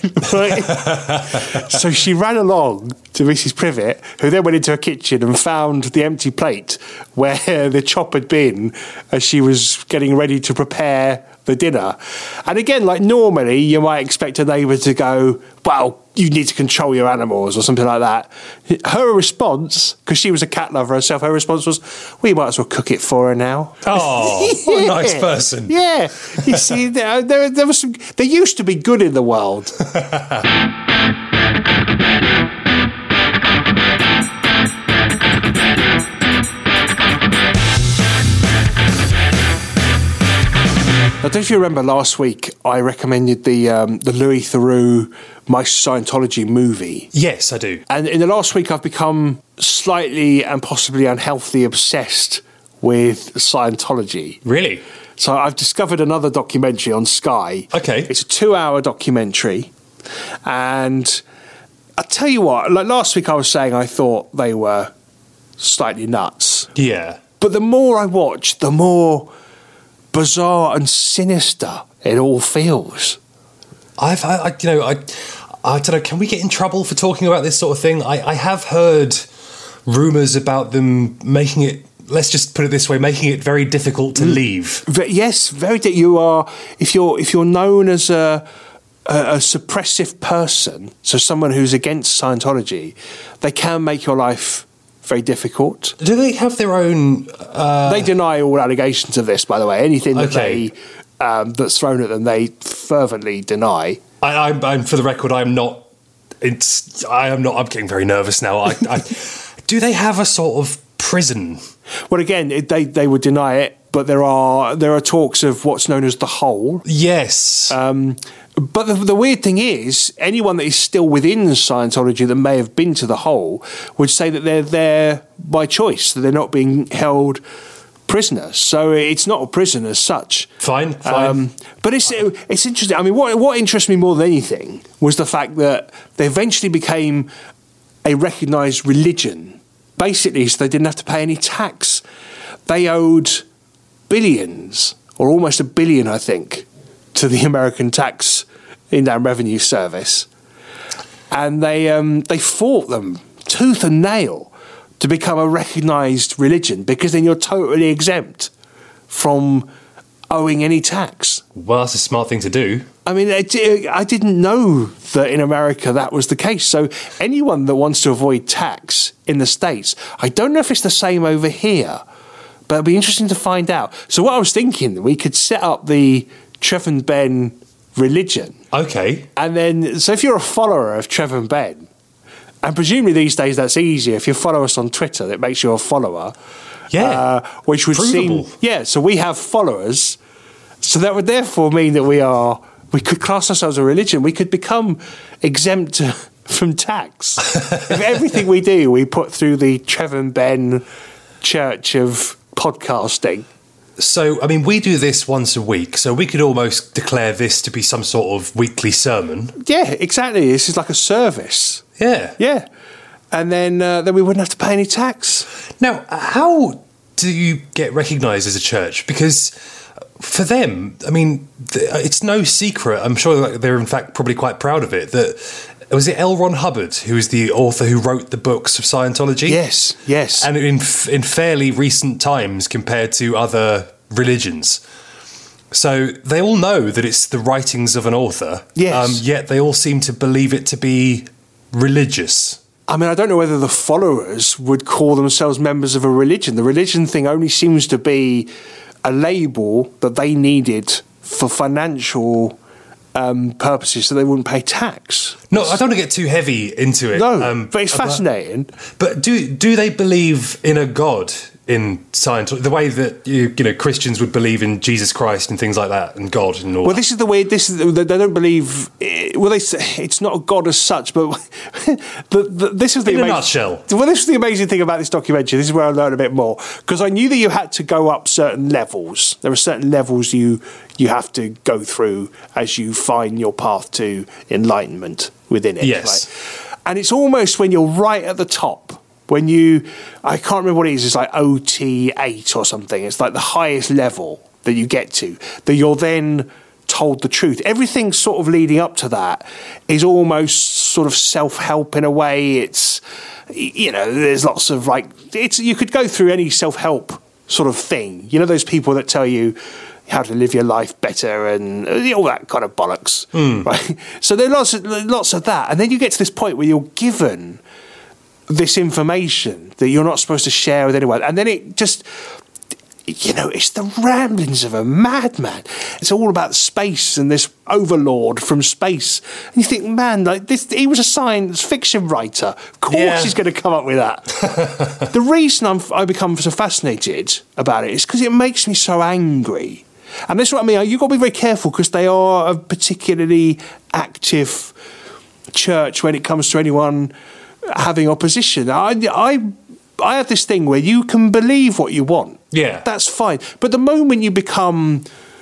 So she ran along to Mrs. Privet, who then went into her kitchen and found the empty plate where the chop had been as she was getting ready to prepare the dinner. And again, like normally you might expect a neighbour to go, well, you need to control your animals or something like that. Her response, because she was a cat lover herself, her response was, we might as well cook it for her now. Oh, what a nice person. Yeah. You see, there was some, there used to be good in the world. I don't know if you remember last week, I recommended the Louis Theroux My Scientology movie. Yes, I do. And in the last week, I've become slightly and possibly unhealthily obsessed with Scientology. Really? So I've discovered another documentary on Sky. Okay. It's a 2-hour documentary. And I'll tell you what, like last week I was saying I thought they were slightly nuts. Yeah. But the more I watch, the more bizarre and sinister it all feels. I don't know, can we get in trouble for talking about this sort of thing? I have heard rumours about them making it, let's just put it this way, making it very difficult to leave. Yes, you are, if you're known as a suppressive person, so someone who's against Scientology, they can make your life very difficult. Do they have their own... They deny all allegations of this, by the way. Anything that they that's thrown at them, they fervently deny. I'm for the record, I'm getting very nervous now. Do they have a sort of prison? Well, again, they would deny it, but there are talks of what's known as the Hole. Yes. But the weird thing is, anyone that is still within Scientology that may have been to the Hole would say that they're there by choice, that they're not being held prisoner. So it's not a prison as such. Fine. But it's interesting. I mean, what interests me more than anything was the fact that they eventually became a recognised religion, basically, so they didn't have to pay any tax. They owed billions, or almost $1 billion, I think, to the American Tax Inland Revenue Service, and they fought them tooth and nail to become a recognised religion, because then you're totally exempt from owing any tax. Well, that's a smart thing to do. I mean, I didn't know that in America that was the case. So anyone that wants to avoid tax in the States, I don't know if it's the same over here, but it'll be interesting to find out. So what I was thinking, we could set up the Trevor Ben religion. Okay. And then, so if you're a follower of Trevor Ben, and presumably these days that's easier, if you follow us on Twitter, it makes you a follower. Yeah. Which would Provable. seem... Yeah, so we have followers. So that would therefore mean that we could class ourselves a religion. We could become exempt from tax. If everything we do, we put through the Trevor Ben Church of podcasting. So, I mean, we do this once a week, so we could almost declare this to be some sort of weekly sermon. Yeah, exactly. This is like a service. Yeah. Yeah. And then we wouldn't have to pay any tax. Now, how do you get recognised as a church? Because for them, I mean, it's no secret, I'm sure they're in fact probably quite proud of it, that... Was it L. Ron Hubbard, who is the author who wrote the books of Scientology? Yes. And in fairly recent times compared to other religions. So they all know that it's the writings of an author. Yes. Yet they all seem to believe it to be religious. I mean, I don't know whether the followers would call themselves members of a religion. The religion thing only seems to be a label that they needed for financial purposes, so they wouldn't pay tax. No, I don't want to get too heavy into it. No, but it's fascinating. But do they believe in a God in Scientology, the way that you know Christians would believe in Jesus Christ and things like that, and God and all? Well, that? this is the way. They don't believe. Well, they say it's not a God as such, but this is the in a nutshell. Well, this is the amazing thing about this documentary. This is where I learned a bit more, because I knew that you had to go up certain levels. There are certain levels you have to go through as you find your path to enlightenment within it. Yes. Right? And it's almost when you're right at the top I can't remember what it is, it's like OT8 or something. It's like the highest level that you get to, that you're then told the truth. Everything sort of leading up to that is almost sort of self-help in a way. It's, there's lots of you could go through any self-help sort of thing. You know, those people that tell you how to live your life better and all that kind of bollocks. Right? So there are lots of that. And then you get to this point where you're given this information that you're not supposed to share with anyone. And then it just, it's the ramblings of a madman. It's all about space and this overlord from space. And you think, man, he was a science fiction writer. Of course he's going to come up with that. The reason I become so fascinated about it is because it makes me so angry. And this is what I mean. You've got to be very careful because they are a particularly active church when it comes to anyone having opposition. I have this thing where you can believe what you want. Yeah. That's fine. But the moment you become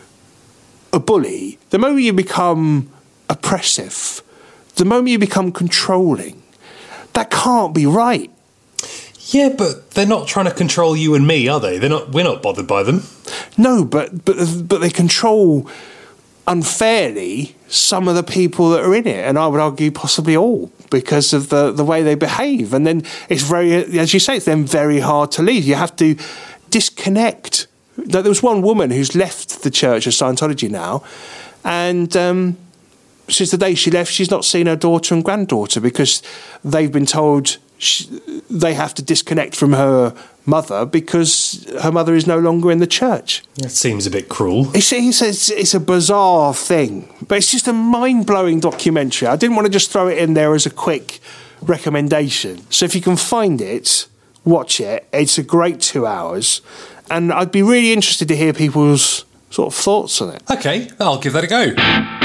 a bully, the moment you become oppressive, the moment you become controlling, that can't be right. Yeah, but they're not trying to control you and me, are they? We're not bothered by them. No, but they control unfairly some of the people that are in it, and I would argue possibly all, because of the way they behave. And then it's very, as you say, it's then very hard to leave. You have to disconnect. There was one woman who's left the Church of Scientology now, and since the day she left, she's not seen her daughter and granddaughter because they've been told they have to disconnect from her mother because her mother is no longer in the church. That seems a bit cruel. It's a bizarre thing, but it's just a mind-blowing documentary. I didn't want to just throw it in there as a quick recommendation. So if you can find it, watch it. It's a great 2 hours, and I'd be really interested to hear people's sort of thoughts on it. Okay, I'll give that a go.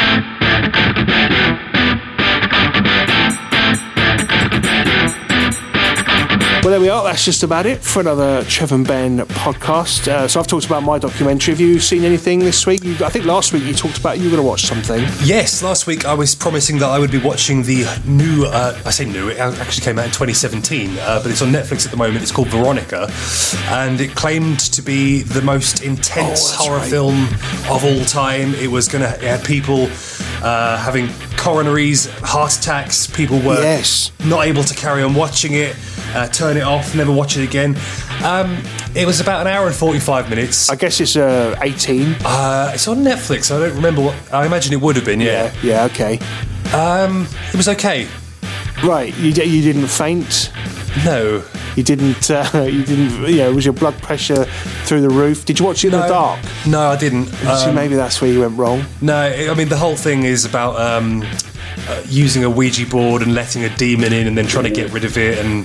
Well, there we are. That's just about it for another Trev and Ben podcast. So I've talked about my documentary. Have you seen anything this week? I think last week you talked about you were going to watch something. Yes, last week I was promising that I would be watching the new, I say new, it actually came out in 2017, but it's on Netflix at the moment. It's called Veronica, and it claimed to be the most intense horror film of all time. It was going to have people having coronaries, heart attacks, people were not able to carry on watching it. Turn it off, never watch it again. It was about an hour and 45 minutes. I guess it's 18. It's on Netflix. I don't remember what. I imagine it would have been. Yeah. Yeah. Okay. It was okay. Right. You didn't faint. No. You didn't. You didn't. Was your blood pressure through the roof? Did you watch it in the dark? No, I didn't. So maybe that's where you went wrong. No. I mean, the whole thing is about using a Ouija board and letting a demon in and then trying to get rid of it, and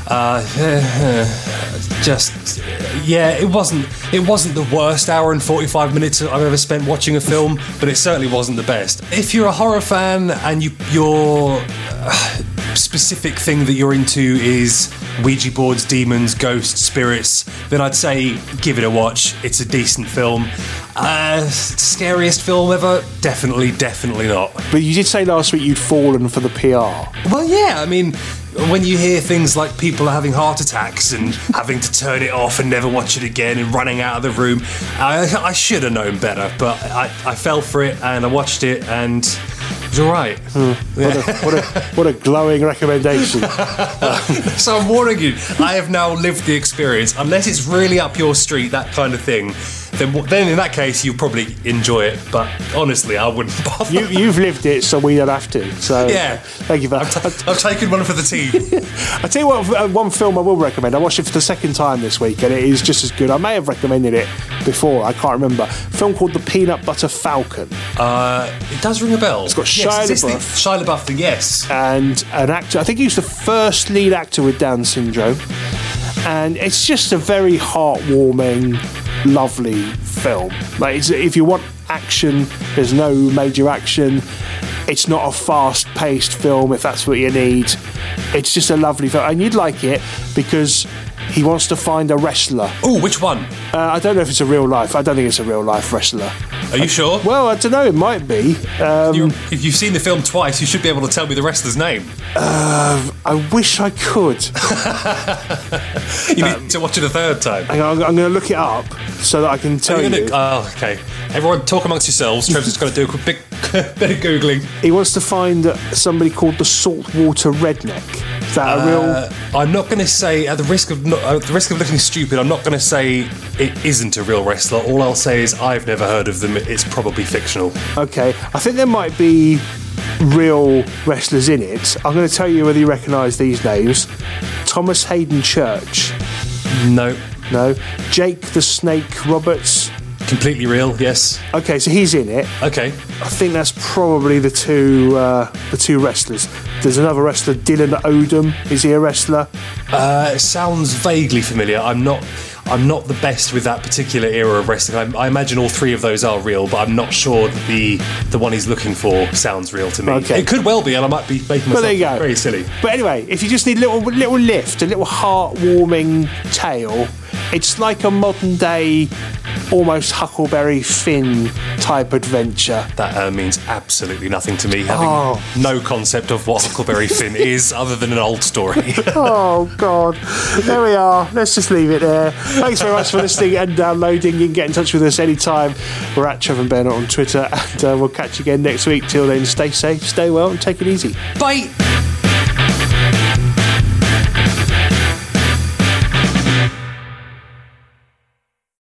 it wasn't the worst hour and 45 minutes I've ever spent watching a film, but it certainly wasn't the best. If you're a horror fan and your specific thing that you're into is Ouija boards, demons, ghosts, spirits, then I'd say give it a watch. It's a decent film. Scariest film ever? Definitely not. But you did say last week you'd fallen for the PR. Well, yeah, I mean, when you hear things like people are having heart attacks and having to turn it off and never watch it again and running out of the room, I should have known better, but I fell for it and I watched it and it was all right. What a glowing recommendation. So I'm warning you, I have now lived the experience. Unless it's really up your street, that kind of thing, then in that case you'll probably enjoy it, but honestly I wouldn't bother. You've lived it, so we don't have to. So yeah, thank you for that. I've taken one for the team. I tell you what, one film I will recommend. I watched it for the second time this week and it is just as good. I may have recommended it before, I can't remember. A film called The Peanut Butter Falcon. It does ring a bell. It's got Shia LaBeouf. Shia LaBeouf, yes. And an actor, I think he was the first lead actor with Down syndrome. And it's just a very heartwarming, lovely film. If you want action, there's no major action. It's not a fast-paced film if that's what you need. It's just a lovely film, and you'd like it because He wants to find a wrestler. Oh, which one? I don't know if it's a real life. I don't think it's a real life wrestler. Are you sure? Well, I don't know. It might be. If you've seen the film twice, you should be able to tell me the wrestler's name. I wish I could. You need to watch it a third time. Hang on, I'm going to look it up so that I can tell you. Oh, okay. Everyone talk amongst yourselves. Trevor's just going to do a quick bit of Googling. He wants to find somebody called the Saltwater Redneck. Is that a real... I'm not going to say, at the risk of looking stupid, I'm not going to say it isn't a real wrestler. All I'll say is I've never heard of them. It's probably fictional. Okay, I think there might be real wrestlers in it. I'm going to tell you whether you recognise these names. Thomas Hayden Church. No. No. Jake the Snake Roberts. Completely real, yes. Okay, so he's in it. Okay. I think that's probably the two wrestlers. There's another wrestler, Dylan Odom. Is he a wrestler? It sounds vaguely familiar. I'm not the best with that particular era of wrestling. I imagine all three of those are real, but I'm not sure that the one he's looking for sounds real to me. Okay. It could well be, and I might be making myself very silly. But anyway, if you just need a little lift, a little heart-warming tale, it's like a modern-day, almost Huckleberry Finn type adventure. That means absolutely nothing to me, having no concept of what Huckleberry Finn is, other than an old story. Oh, God. There we are. Let's just leave it there. Thanks very much for listening and downloading. You can get in touch with us anytime. We're at Trevor and Bernard on Twitter, and we'll catch you again next week. Till then, stay safe, stay well, and take it easy. Bye!